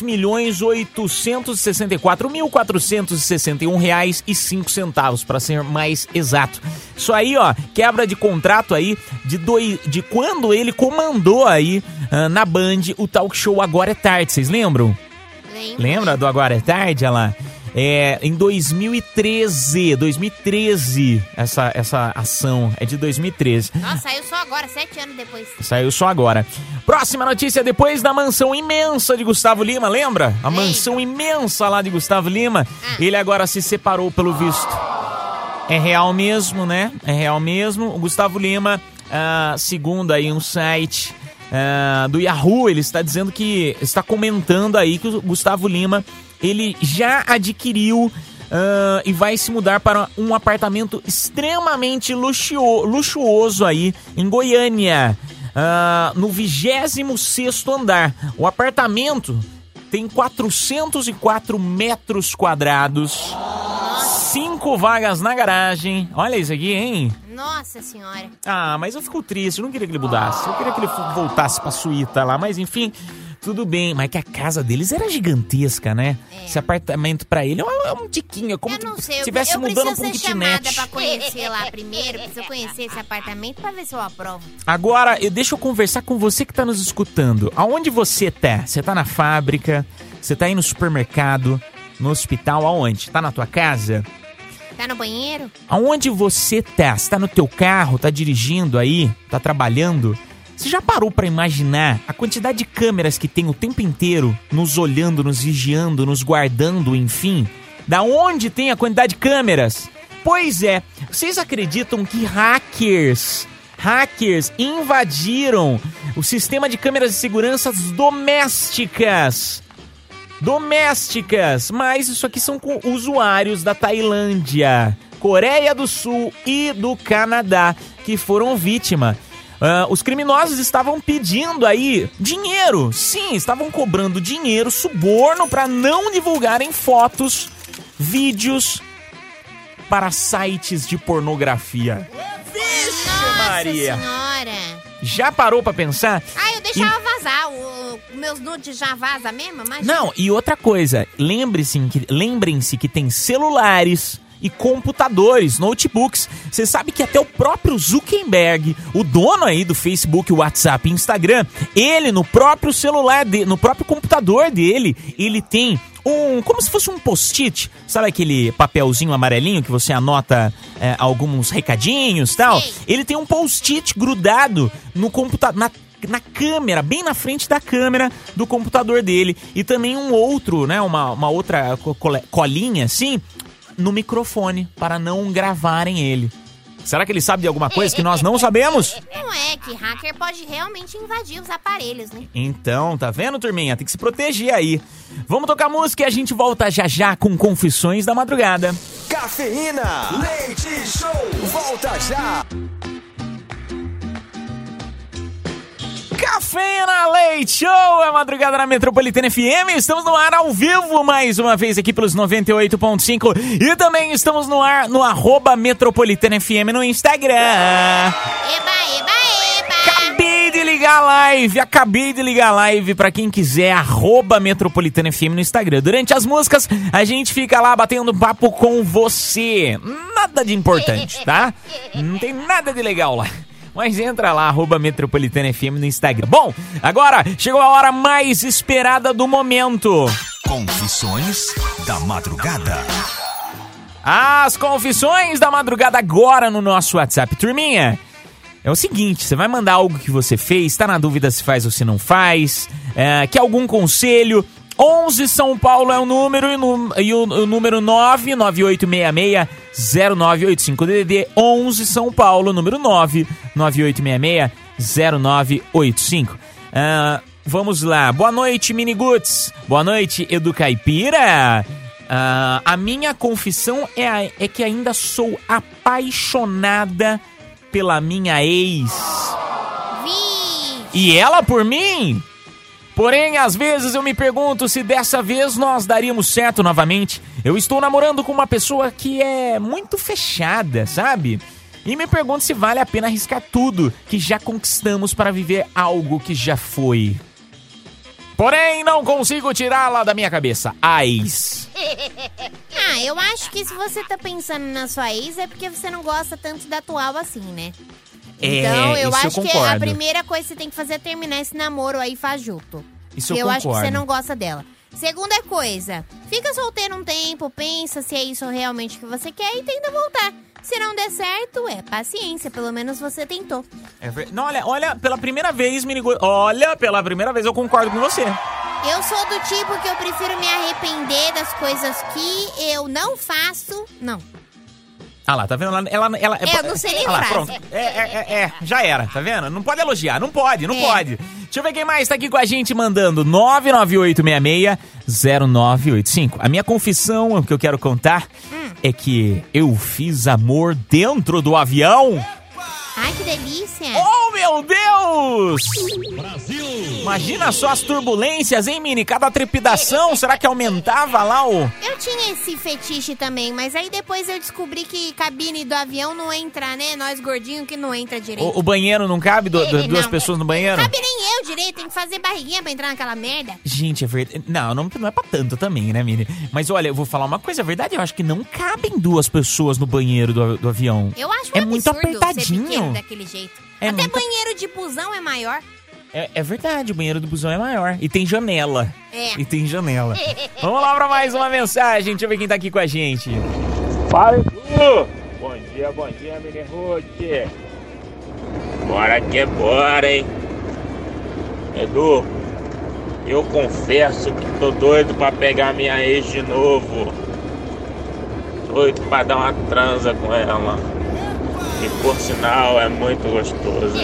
Speaker 4: R$2.864.461,05, para ser mais exato. Isso aí, ó, quebra de contrato aí de quando ele comandou aí na Band o talk show Agora é Tarde, vocês lembram? Lembra do Agora é Tarde, olha lá? Em 2013, essa ação é de 2013.
Speaker 5: Nossa, saiu só agora, 7 anos depois.
Speaker 4: Saiu só agora. Próxima notícia, depois da mansão imensa de Gustavo Lima, lembra? A mansão imensa lá de Gustavo Lima. Ele agora se separou, pelo visto. É real mesmo, né? É real mesmo. O Gustavo Lima, segundo aí um site do Yahoo, ele está dizendo que, está comentando aí que o Gustavo Lima, ele já adquiriu e vai se mudar para um apartamento extremamente luxuoso aí em Goiânia, no 26º andar. O apartamento tem 404 metros quadrados, 5 vagas na garagem. Olha isso aqui, hein?
Speaker 5: Nossa senhora.
Speaker 4: Ah, mas eu fico triste, eu não queria que ele mudasse. Eu queria que ele voltasse pra suíta lá, mas enfim, tudo bem. Mas que a casa deles era gigantesca, né? Esse apartamento pra ele é um tiquinho, é como se estivesse mudando pra um kitnet.
Speaker 5: Eu preciso ser chamada pra conhecer lá primeiro, preciso conhecer esse apartamento pra ver se eu aprovo.
Speaker 4: Agora, deixa eu conversar com você que tá nos escutando. Aonde você tá? Você tá na fábrica? Você tá aí no supermercado? No hospital? Aonde? Tá na tua casa?
Speaker 5: Tá no banheiro?
Speaker 4: Aonde você tá? Você tá no teu carro? Tá dirigindo aí? Tá trabalhando? Você já parou pra imaginar a quantidade de câmeras que tem o tempo inteiro nos olhando, nos vigiando, nos guardando, enfim? Da onde tem a quantidade de câmeras? Pois é, vocês acreditam que hackers invadiram o sistema de câmeras de segurança domésticas? Mas isso aqui são com usuários da Tailândia, Coreia do Sul e do Canadá que foram vítima. Os criminosos estavam pedindo aí dinheiro, sim, estavam cobrando dinheiro, suborno, para não divulgarem fotos, vídeos para sites de pornografia. Vixe, Maria!
Speaker 5: Senhora!
Speaker 4: Já parou pra pensar?
Speaker 5: Eu deixava vazar, meus nudes já vazam mesmo? Imagina.
Speaker 4: Não, e outra coisa, lembrem-se que tem celulares e computadores, notebooks. Você sabe que até o próprio Zuckerberg, o dono aí do Facebook, WhatsApp e Instagram, ele no próprio celular, no próprio computador dele, ele tem como se fosse um post-it, sabe aquele papelzinho amarelinho que você anota alguns recadinhos e tal? Sim. Ele tem um post-it grudado no computador, na câmera, bem na frente da câmera do computador dele. E também um outro, né, uma outra colinha assim, no microfone, para não gravarem ele. Será que ele sabe de alguma coisa que nós não sabemos?
Speaker 5: Não é, que hacker pode realmente invadir os aparelhos, né?
Speaker 4: Então, tá vendo, turminha? Tem que se proteger aí. Vamos tocar música e a gente volta já com Confissões da Madrugada.
Speaker 3: Cafeína, leite show, volta já.
Speaker 4: Cafeína Leite Show, é madrugada na Metropolitana FM. Estamos no ar ao vivo mais uma vez aqui pelos 98.5 e também estamos no ar no @Metropolitana FM no Instagram.
Speaker 5: Eba!
Speaker 4: Acabei de ligar a live pra quem quiser, @Metropolitana FM no Instagram. Durante as músicas, a gente fica lá batendo papo com você. Nada de importante, tá? Não tem nada de legal lá. Mas entra lá, @Metropolitana FM no Instagram. Bom, agora chegou a hora mais esperada do momento.
Speaker 3: Confissões da Madrugada.
Speaker 4: As confissões da madrugada agora no nosso WhatsApp. Turminha, é o seguinte, você vai mandar algo que você fez, tá na dúvida se faz ou se não faz, quer algum conselho? 11 São Paulo é o número e o número 998660985. DDD 11 São Paulo, número 998660985. Vamos lá. Boa noite, Miniguts. Boa noite, Edu Caipira. A minha confissão é que ainda sou apaixonada pela minha ex. E ela por mim? Porém, às vezes eu me pergunto se dessa vez nós daríamos certo novamente. Eu estou namorando com uma pessoa que é muito fechada, sabe? E me pergunto se vale a pena arriscar tudo que já conquistamos para viver algo que já foi. Porém, não consigo tirá-la da minha cabeça. A ex.
Speaker 5: Eu acho que se você tá pensando na sua ex é porque você não gosta tanto da atual assim, né? Então, eu acho que a primeira coisa que você tem que fazer é terminar esse namoro aí fajuto.
Speaker 4: Isso eu
Speaker 5: concordo. Eu acho que você não gosta dela. Segunda coisa, fica solteiro um tempo, pensa se é isso realmente que você quer e tenta voltar. Se não der certo, paciência, pelo menos você tentou.
Speaker 4: Não, olha, pela primeira vez, pela primeira vez eu concordo com você.
Speaker 5: Eu sou do tipo que eu prefiro me arrepender das coisas que eu não faço, não.
Speaker 4: Ah lá, tá vendo? Ela
Speaker 5: eu não sei nem frase.
Speaker 4: Pronto. Já era, tá vendo? Não pode elogiar, não pode. Deixa eu ver quem mais tá aqui com a gente mandando 998660985. A minha confissão, o que eu quero contar, é que eu fiz amor dentro do avião.
Speaker 5: Ai, que delícia!
Speaker 4: Oh, meu Deus! Brasil! Imagina só as turbulências, hein, Mini? Cada trepidação, será que aumentava lá o...
Speaker 5: Eu tinha esse fetiche também, mas aí depois eu descobri que cabine do avião não entra, né? Nós gordinhos que não entra direito.
Speaker 4: O banheiro não cabe? Duas pessoas no banheiro?
Speaker 5: Não cabe nem eu direito, tem que fazer barriguinha pra entrar naquela merda.
Speaker 4: Gente, é verdade. Não é pra tanto também, né, Mini? Mas olha, eu vou falar uma coisa, é verdade, eu acho que não cabem duas pessoas no banheiro do avião.
Speaker 5: Eu acho um absurdo
Speaker 4: muito apertadinho.
Speaker 5: Daquele jeito. Até banheiro de busão é maior.
Speaker 4: É verdade, o banheiro do busão é maior. E tem janela. Vamos lá pra mais uma mensagem. Deixa eu ver quem tá aqui com a gente.
Speaker 17: Fala, Edu! Bom dia, Mini Ruth. Bora que bora, hein? Edu, eu confesso que tô doido pra pegar minha ex de novo. Doido pra dar uma transa com ela. E por sinal é muito gostoso.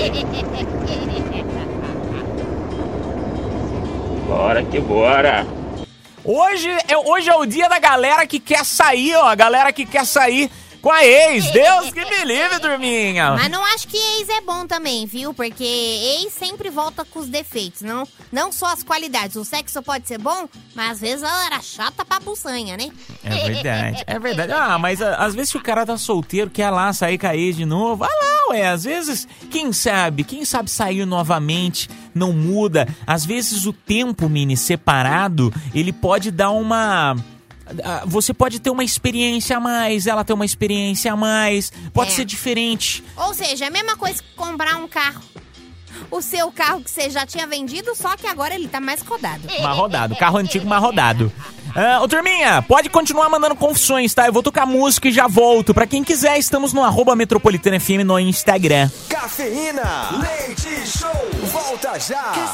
Speaker 17: Bora que bora.
Speaker 4: Hoje é o dia da galera que quer sair, ó. A galera que quer sair com a ex. Deus que me livre, turminha.
Speaker 5: Mas não acho que ex é bom também, viu? Porque ex sempre volta com os defeitos, não só as qualidades. O sexo pode ser bom, mas às vezes ela era chata pra buçanha, né?
Speaker 4: É verdade. Mas às vezes se o cara tá solteiro, quer lá sair com a ex de novo, vai lá, ué. Às vezes, quem sabe sair novamente, não muda. Às vezes o tempo, Mini, separado, ele pode dar uma... Você pode ter uma experiência a mais, ela ter uma experiência a mais, pode ser diferente.
Speaker 5: Ou seja, é a mesma coisa que comprar um carro. O seu carro que você já tinha vendido, só que agora ele tá mais rodado.
Speaker 4: Mais rodado, carro antigo mais rodado. Ô, turminha, pode continuar mandando confissões, tá? Eu vou tocar música e já volto. Pra quem quiser, estamos no @MetropolitanaFM no Instagram.
Speaker 3: Cafeína, leite show, volta já!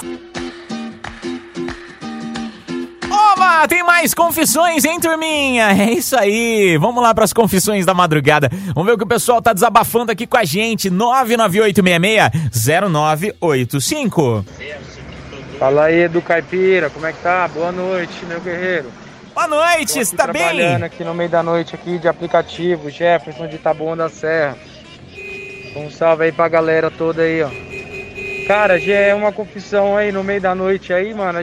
Speaker 4: Oba, tem mais confissões, hein, turminha? É isso aí, vamos lá pras confissões da madrugada. Vamos ver o que o pessoal tá desabafando aqui com a gente. 998660985.
Speaker 18: Fala aí, Edu Caipira, como é que tá? Boa noite, meu guerreiro.
Speaker 4: Boa noite, você tá bem?
Speaker 18: Trabalhando aqui no meio da noite aqui de aplicativo, Jefferson de Taboão da Serra. Um salve aí pra galera toda aí, ó. Cara, já é uma confissão aí no meio da noite aí, mano,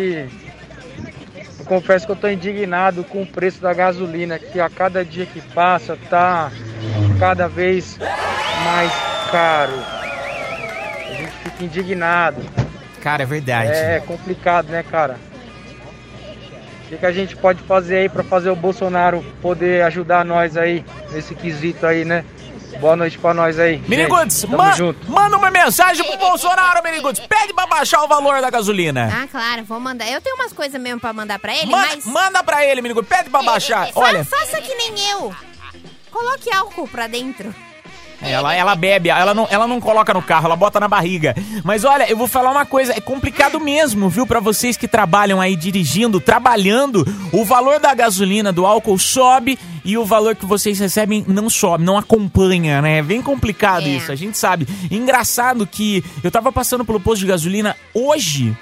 Speaker 18: Eu confesso que eu tô indignado com o preço da gasolina, que a cada dia que passa tá cada vez mais caro. A gente fica indignado.
Speaker 4: Cara, é verdade.
Speaker 18: É complicado, né, cara? O que a gente pode fazer aí pra fazer o Bolsonaro poder ajudar nós aí, nesse quesito aí, né? Boa noite pra nós aí.
Speaker 4: Miniguts, manda uma mensagem pro Bolsonaro, Miniguts. Pede pra baixar o valor da gasolina.
Speaker 5: Ah, claro, vou mandar. Eu tenho umas coisas mesmo pra mandar pra ele, mas...
Speaker 4: Manda pra ele, Miniguts. Pede pra baixar. Olha.
Speaker 5: Faça que nem eu. Coloque álcool pra dentro.
Speaker 4: Ela bebe, ela não coloca no carro, ela bota na barriga. Mas olha, eu vou falar uma coisa, é complicado mesmo, viu? Pra vocês que trabalham aí dirigindo, trabalhando, o valor da gasolina, do álcool sobe e o valor que vocês recebem não sobe, não acompanha, né? É bem complicado isso, a gente sabe. Engraçado que eu tava passando pelo posto de gasolina hoje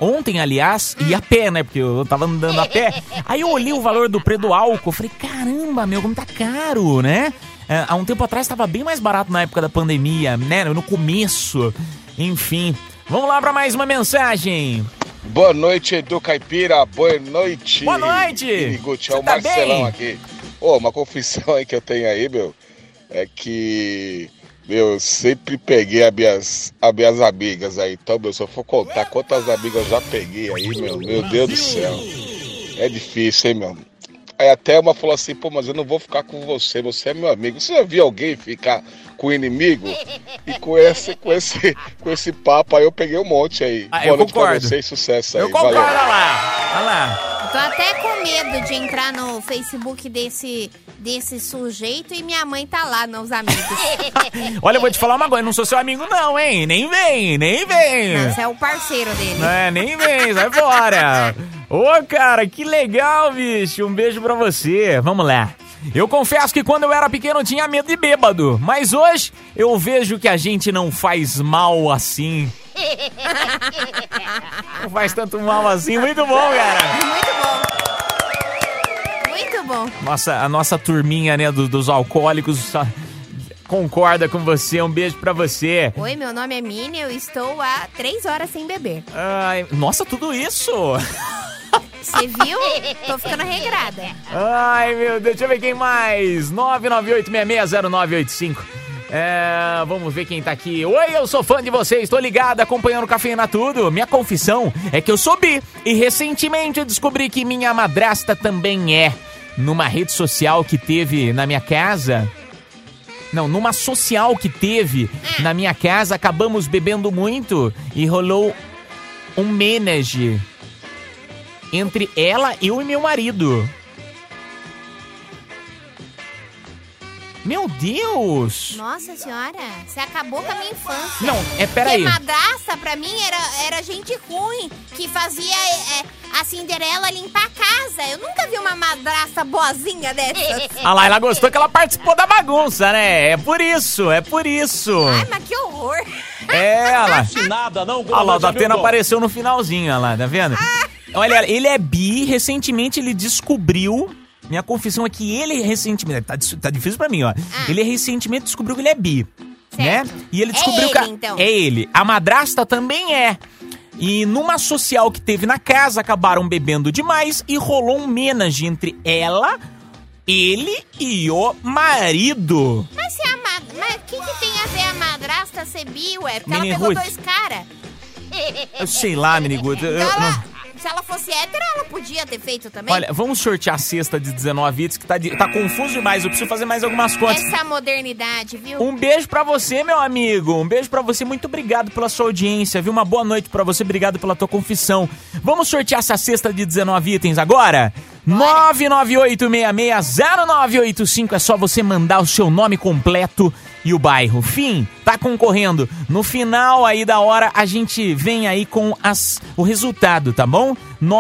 Speaker 4: ontem, aliás, ia a pé, né? Porque eu tava andando a pé. Aí eu olhei o valor do preço do álcool, falei, caramba, meu, como tá caro, né? Há um tempo atrás tava bem mais barato na época da pandemia, né? No começo. Enfim, vamos lá pra mais uma mensagem.
Speaker 19: Boa noite, Edu Caipira. Boa noite.
Speaker 4: Boa noite.
Speaker 19: Guti, é o Marcelão aqui. Uma confissão aí que eu tenho aí, meu, é que, meu, eu sempre peguei as minhas amigas aí. Então, meu, se eu for contar quantas amigas eu já peguei aí, meu Deus do céu. É difícil, hein, meu. Aí até uma falou assim, pô, mas eu não vou ficar com você é meu amigo. Você já viu alguém ficar com o inimigo? E com esse papo aí eu peguei um monte aí.
Speaker 4: Eu concordo.
Speaker 19: Pra vocês, sucesso aí.
Speaker 4: Eu concordo,
Speaker 19: valeu.
Speaker 4: olha lá.
Speaker 5: Eu tô até com medo de entrar no Facebook desse sujeito e minha mãe tá lá, nos amigos.
Speaker 4: Olha, eu vou te falar uma coisa, não sou seu amigo não, hein? Nem vem.
Speaker 5: Não, você é o parceiro dele.
Speaker 4: Nem vem, sai fora. Ô, cara, que legal, bicho. Um beijo pra você. Vamos lá. Eu confesso que quando eu era pequeno eu tinha medo de bêbado, mas hoje eu vejo que a gente não faz mal assim. Não faz tanto mal assim. Muito bom, cara.
Speaker 5: Muito bom.
Speaker 4: Nossa, a nossa turminha, né, dos alcoólicos concorda com você. Um beijo pra você.
Speaker 5: Oi, meu nome é Mini, eu estou há 3 horas sem beber.
Speaker 4: Ai, nossa, tudo isso?
Speaker 5: Você viu? Tô ficando regrada.
Speaker 4: Ai, meu Deus, deixa eu ver quem mais. 998-660985. Vamos ver quem tá aqui. Oi, eu sou fã de vocês, tô ligado, acompanhando o Cafeína Tudo. Minha confissão é que eu sou bi e recentemente eu descobri que minha madrasta também é. Numa rede social que teve na minha casa... Não, numa social que teve na minha casa, acabamos bebendo muito e rolou um menage entre ela, eu e meu marido. Meu Deus!
Speaker 5: Nossa senhora, você acabou com a minha infância.
Speaker 4: Não, peraí.
Speaker 5: Porque madrasta, pra mim, era gente ruim, que fazia a Cinderela limpar a casa. Eu nunca vi uma madrasta boazinha dessas.
Speaker 4: Ah lá, ela gostou que ela participou da bagunça, né? É por isso.
Speaker 5: Ai, mas que horror.
Speaker 4: Ela.
Speaker 20: Nada, não.
Speaker 4: Olha lá, o Datena apareceu no finalzinho, olha lá, tá vendo? Olha, ele é bi, recentemente ele descobriu... Minha confissão é que ele recentemente... Tá difícil pra mim, ó. Ele recentemente descobriu que ele é bi, né? E ele descobriu que...
Speaker 5: Então.
Speaker 4: É ele. A madrasta também é. E numa social que teve na casa, acabaram bebendo demais e rolou um menage entre ela, ele e o marido.
Speaker 5: Mas o que tem a ver a madrasta ser bi, ué? Porque
Speaker 4: Mini
Speaker 5: ela pegou
Speaker 4: Ruth.
Speaker 5: 2 caras.
Speaker 4: Eu sei lá, Miniguto.
Speaker 5: Se ela fosse hétero, ela podia ter feito também.
Speaker 4: Olha, vamos sortear a cesta de 19 itens, que tá confuso demais. Eu preciso fazer mais algumas contas.
Speaker 5: Essa modernidade, viu?
Speaker 4: Um beijo pra você, meu amigo. Um beijo pra você. Muito obrigado pela sua audiência, viu? Uma boa noite pra você. Obrigado pela tua confissão. Vamos sortear essa cesta de 19 itens agora? 998660985. É só você mandar o seu nome completo e o bairro. Fim, tá concorrendo. No final aí da hora, a gente vem aí com o resultado, tá bom?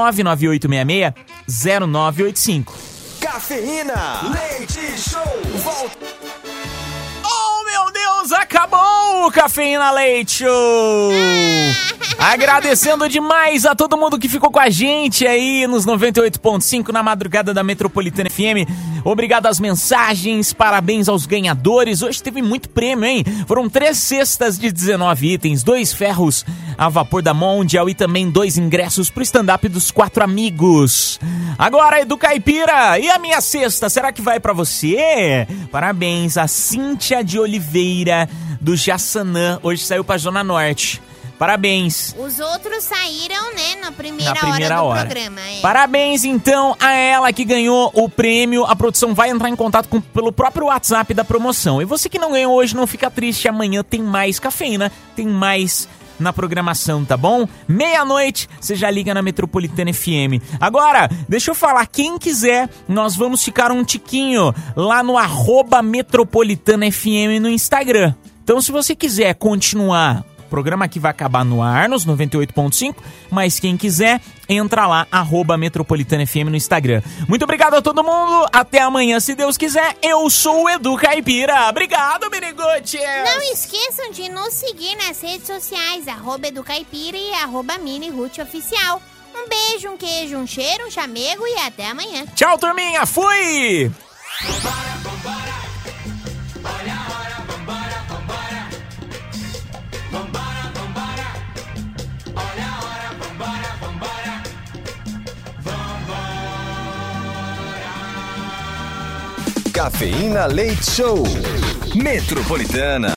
Speaker 4: 998660985.
Speaker 3: Cafeína, leite show, volta.
Speaker 4: Oh, meu Deus, acabou o Cafeína Leite Show! Agradecendo demais a todo mundo que ficou com a gente aí nos 98.5 na madrugada da Metropolitana FM. Obrigado às mensagens, parabéns aos ganhadores. Hoje teve muito prêmio, hein? Foram 3 cestas de 19 itens, 2 ferros a vapor da Mondial e também 2 ingressos pro stand-up dos 4 amigos. Agora, Edu Caipira, e a minha cesta, será que vai pra você? Parabéns a Cíntia de Oliveira, do Jaçanã, hoje saiu pra Zona Norte. Parabéns.
Speaker 5: Os outros saíram, né, na primeira hora do programa.
Speaker 4: Parabéns, então, a ela que ganhou o prêmio. A produção vai entrar em contato pelo próprio WhatsApp da promoção. E você que não ganhou hoje, não fica triste. Amanhã tem mais cafeína, tem mais na programação, tá bom? 00:00, você já liga na Metropolitana FM. Agora, deixa eu falar, quem quiser, nós vamos ficar um tiquinho lá no @Metropolitana FM no Instagram. Então, se você quiser continuar programa que vai acabar no ar, nos 98.5, mas quem quiser, entra lá, @MetropolitanaFM no Instagram. Muito obrigado a todo mundo, até amanhã, se Deus quiser. Eu sou o Edu Caipira. Obrigado, Menegute.
Speaker 5: Não esqueçam de nos seguir nas redes sociais, @EduCaipira e @MiniRuthOficial. Um beijo, um queijo, um cheiro, um chamego e até amanhã.
Speaker 4: Tchau, turminha. Fui!
Speaker 3: Cafeína Leite Show. Metropolitana.